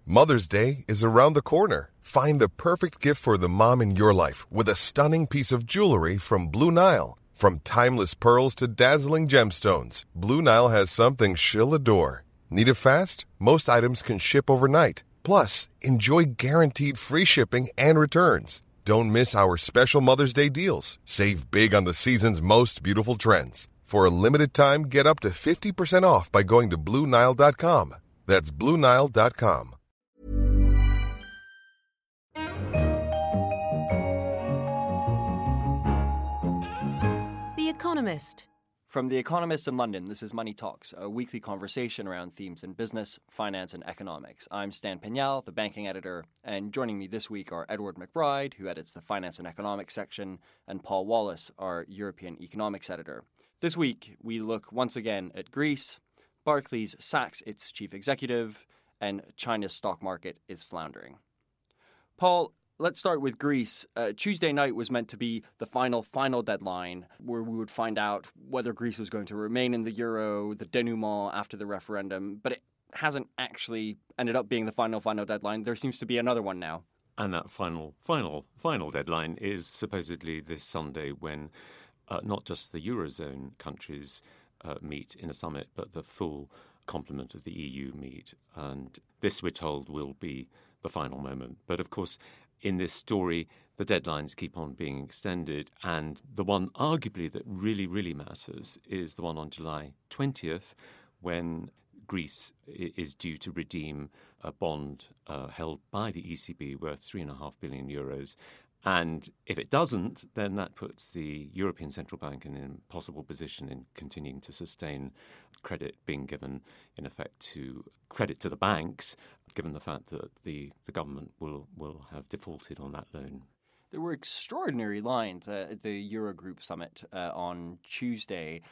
Mother's Day is around the corner. Find the perfect gift for the mom in your life with a stunning piece of jewelry from Blue Nile. From timeless pearls to dazzling gemstones, Blue Nile has something she'll adore. Need it fast? Most items can ship overnight. Plus, enjoy guaranteed free shipping and returns. Don't miss our special Mother's Day deals. Save big on the season's most beautiful trends. For a limited time, get up to 50% off by going to BlueNile.com. That's BlueNile.com. The Economist. From The Economist in London, this is Money Talks, a weekly conversation around themes in business, finance, and economics. I'm Stan Pignal, the banking editor, and joining me this week are Edward McBride, who edits the finance and economics section, and Paul Wallace, our European economics editor. This week, we look once again at Greece. Barclays sacks its chief executive, and China's stock market is floundering. Paul, let's start with Greece. Tuesday night was meant to be the final deadline where we would find out whether Greece was going to remain in the euro, the denouement after the referendum, but it hasn't actually ended up being the final deadline. There seems to be another one now. And that final deadline is supposedly this Sunday when not just the Eurozone countries meet in a summit, but the full complement of the EU meet. And this, we're told, will be the final moment. But of course, in this story, the deadlines keep on being extended, and the one arguably that really matters is the one on July 20th, when Greece is due to redeem a bond held by the ECB worth €3.5 billion. And if it doesn't, then that puts the European Central Bank in an impossible position in continuing to sustain credit being given, in effect, to credit to the banks, given the fact that the government will have defaulted on that loan. There were extraordinary lines at the Eurogroup summit on Tuesday.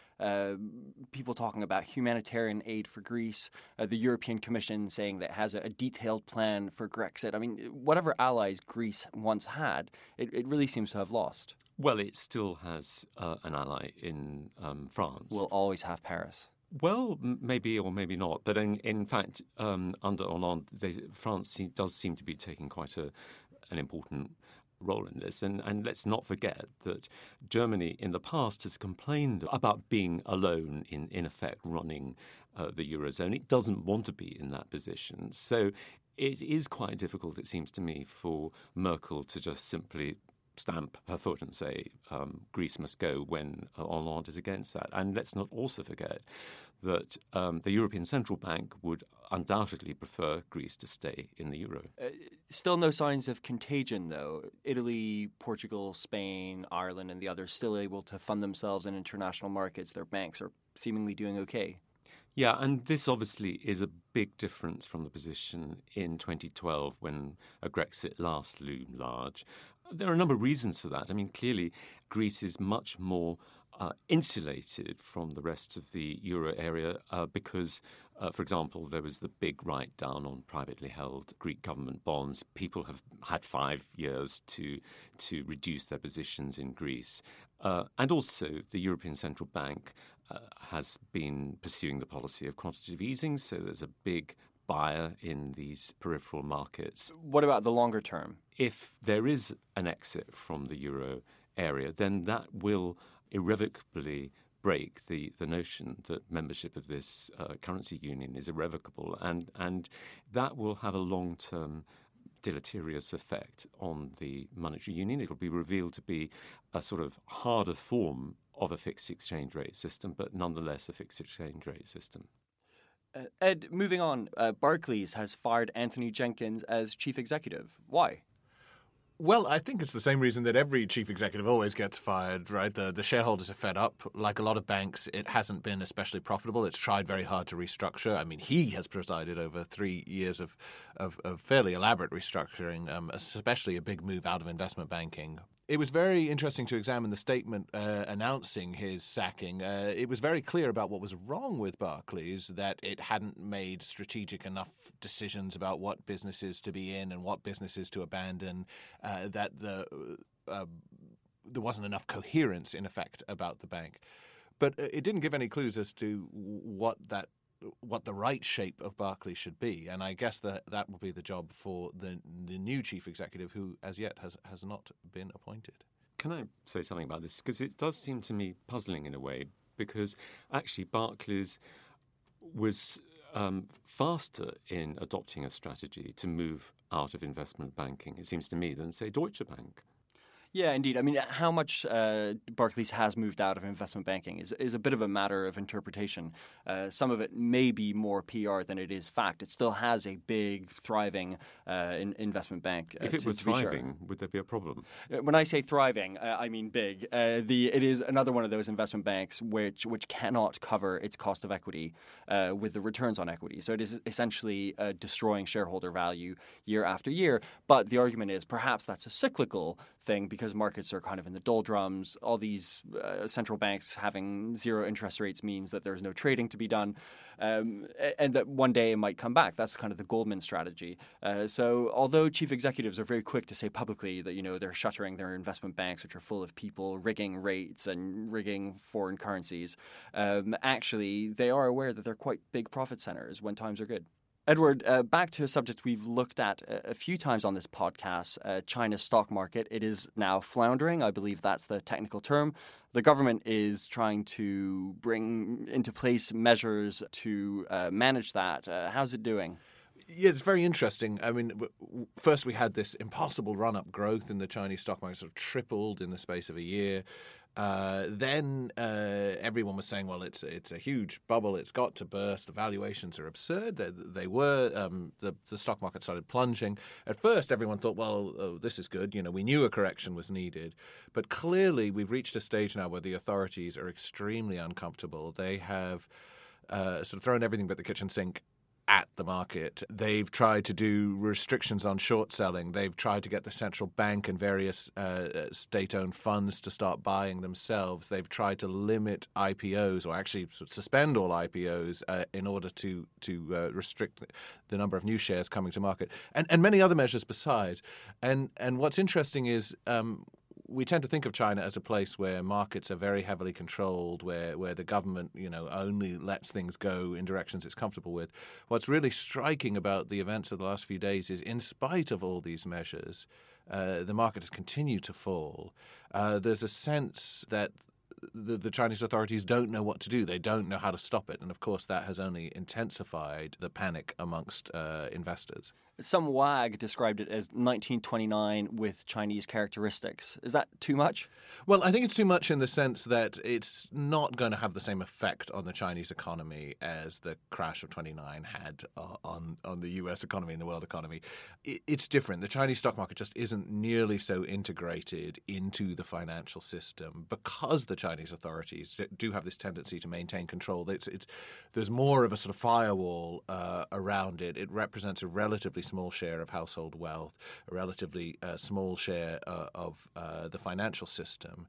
People talking about humanitarian aid for Greece, the European Commission saying that it has a detailed plan for Grexit. I mean, whatever allies Greece once had, it really seems to have lost. Well, it still has an ally in France. We'll always have Paris. Well, maybe or maybe not. But in fact, under Hollande, France does seem to be taking quite an important role in this. And let's not forget that Germany in the past has complained about being alone in effect running the Eurozone. It doesn't want to be in that position. So it is quite difficult, it seems to me, for Merkel to just simply stamp her foot and say Greece must go when Hollande is against that. And let's not also forget that the European Central Bank would undoubtedly prefer Greece to stay in the euro. Still no signs of contagion, though. Italy, Portugal, Spain, Ireland, and the others still able to fund themselves in international markets. Their banks are seemingly doing okay. Yeah, and this obviously is a big difference from the position in 2012 when a Grexit last loomed large. There are a number of reasons for that. I mean, clearly, Greece is much more insulated from the rest of the euro area because, for example, there was the big write-down on privately held Greek government bonds. People have had 5 years to reduce their positions in Greece. And also, the European Central Bank has been pursuing the policy of quantitative easing, so there's a big buyer in these peripheral markets. What about the longer term? If there is an exit from the euro area, then that will irrevocably break the notion that membership of this currency union is irrevocable, and that will have a long-term deleterious effect on the monetary union. It will be revealed to be a sort of harder form of a fixed exchange rate system, but nonetheless a fixed exchange rate system. Ed, moving on, Barclays has fired Anthony Jenkins as chief executive. Why? Well, I think it's the same reason that every chief executive always gets fired, right? The shareholders are fed up. Like a lot of banks, it hasn't been especially profitable. It's tried very hard to restructure. I mean, he has presided over 3 years of fairly elaborate restructuring, especially a big move out of investment banking. It was very interesting to examine the statement announcing his sacking. It was very clear about what was wrong with Barclays, that it hadn't made strategic enough decisions about what businesses to be in and what businesses to abandon, that there wasn't enough coherence, in effect, about the bank. But it didn't give any clues as to what that what the right shape of Barclays should be. And I guess that will be the job for the new chief executive, who as yet has not been appointed. Can I say something about this? Because it does seem to me puzzling in a way, because actually Barclays was faster in adopting a strategy to move out of investment banking, it seems to me, than, say, Deutsche Bank. Yeah, indeed. I mean, how much Barclays has moved out of investment banking is a bit of a matter of interpretation. Some of it may be more PR than it is fact. It still has a big, thriving investment bank. If it were thriving, would there be a problem? When I say thriving, I mean big. It is another one of those investment banks which cannot cover its cost of equity with the returns on equity. So it is essentially destroying shareholder value year after year. But the argument is perhaps that's a cyclical thing, because markets are kind of in the doldrums. All these central banks having zero interest rates means that there's no trading to be done, and that one day it might come back. That's kind of the Goldman strategy. So although chief executives are very quick to say publicly that they're shuttering their investment banks, which are full of people rigging rates and rigging foreign currencies, actually they are aware that they're quite big profit centers when times are good. Edward, back to a subject we've looked at a few times on this podcast, China's stock market. It is now floundering. I believe that's the technical term. The government is trying to bring into place measures to manage that. How's it doing? Yeah, it's very interesting. I mean, first we had this impossible run-up growth in the Chinese stock market, sort of tripled in the space of a year. Then everyone was saying, well, it's a huge bubble. It's got to burst. The valuations are absurd. They were. The stock market started plunging. At first, everyone thought, well, this is good. We knew a correction was needed. But clearly, we've reached a stage now where the authorities are extremely uncomfortable. They have sort of thrown everything but the kitchen sink at the market. They've tried to do restrictions on short selling. They've tried to get the central bank and various state-owned funds to start buying themselves. They've tried to limit IPOs, or actually suspend all IPOs in order to restrict the number of new shares coming to market, and many other measures besides. And what's interesting is we tend to think of China as a place where markets are very heavily controlled, where the government, only lets things go in directions it's comfortable with. What's really striking about the events of the last few days is, in spite of all these measures, the market has continued to fall. There's a sense that the Chinese authorities don't know what to do. They don't know how to stop it. And, of course, that has only intensified the panic amongst investors. Some wag described it as 1929 with Chinese characteristics. Is that too much? Well, I think it's too much in the sense that it's not going to have the same effect on the Chinese economy as the crash of 29 had on the U.S. economy and the world economy. It's different. The Chinese stock market just isn't nearly so integrated into the financial system because the Chinese authorities do have this tendency to maintain control. There's more of a sort of firewall around it. It represents a relatively small share of household wealth, a relatively small share of the financial system.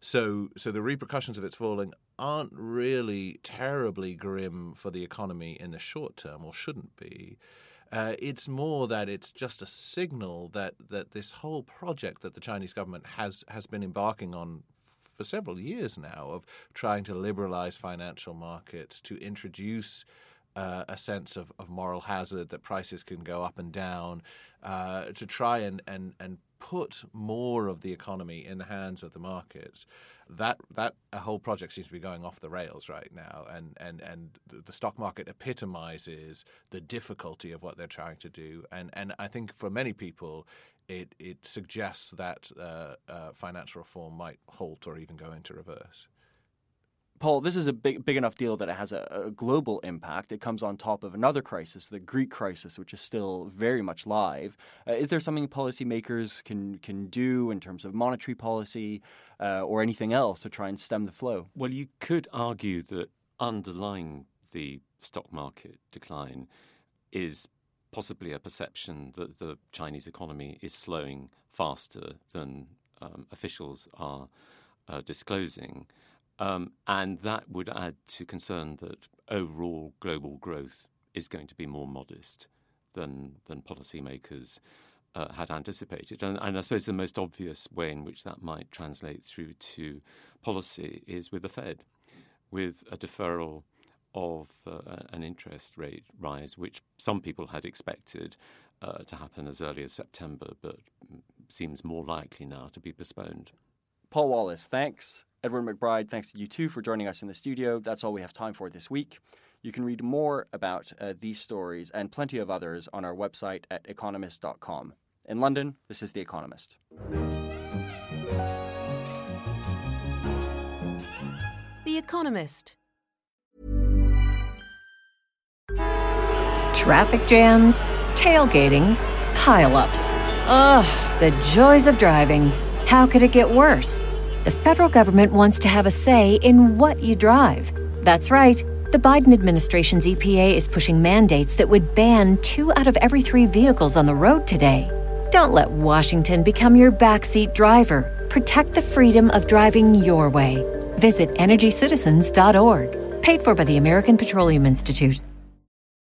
So the repercussions of its falling aren't really terribly grim for the economy in the short term, or shouldn't be. It's more that it's just a signal that this whole project that the Chinese government has been embarking on for several years now, of trying to liberalize financial markets, to introduce a sense of moral hazard, that prices can go up and down, to try and put more of the economy in the hands of the markets. That whole project seems to be going off the rails right now, and the stock market epitomizes the difficulty of what they're trying to do. And I think for many people, it suggests that financial reform might halt or even go into reverse. Paul, this is a big enough deal that it has a global impact. It comes on top of another crisis, the Greek crisis, which is still very much live. Is there something policymakers can do in terms of monetary policy or anything else to try and stem the flow? Well, you could argue that underlying the stock market decline is possibly a perception that the Chinese economy is slowing faster than officials are disclosing. And that would add to concern that overall global growth is going to be more modest than policymakers had anticipated. And I suppose the most obvious way in which that might translate through to policy is with the Fed, with a deferral of an interest rate rise, which some people had expected to happen as early as September, but seems more likely now to be postponed. Paul Wallace, thanks. Edward McBride, thanks to you too for joining us in the studio. That's all we have time for this week. You can read more about these stories and plenty of others on our website at economist.com. In London, this is The Economist. The Economist. Traffic jams, tailgating, pile-ups. Ugh, the joys of driving. How could it get worse? The federal government wants to have a say in what you drive. That's right. The Biden administration's EPA is pushing mandates that would ban 2 out of every 3 vehicles on the road today. Don't let Washington become your backseat driver. Protect the freedom of driving your way. Visit EnergyCitizens.org. Paid for by the American Petroleum Institute.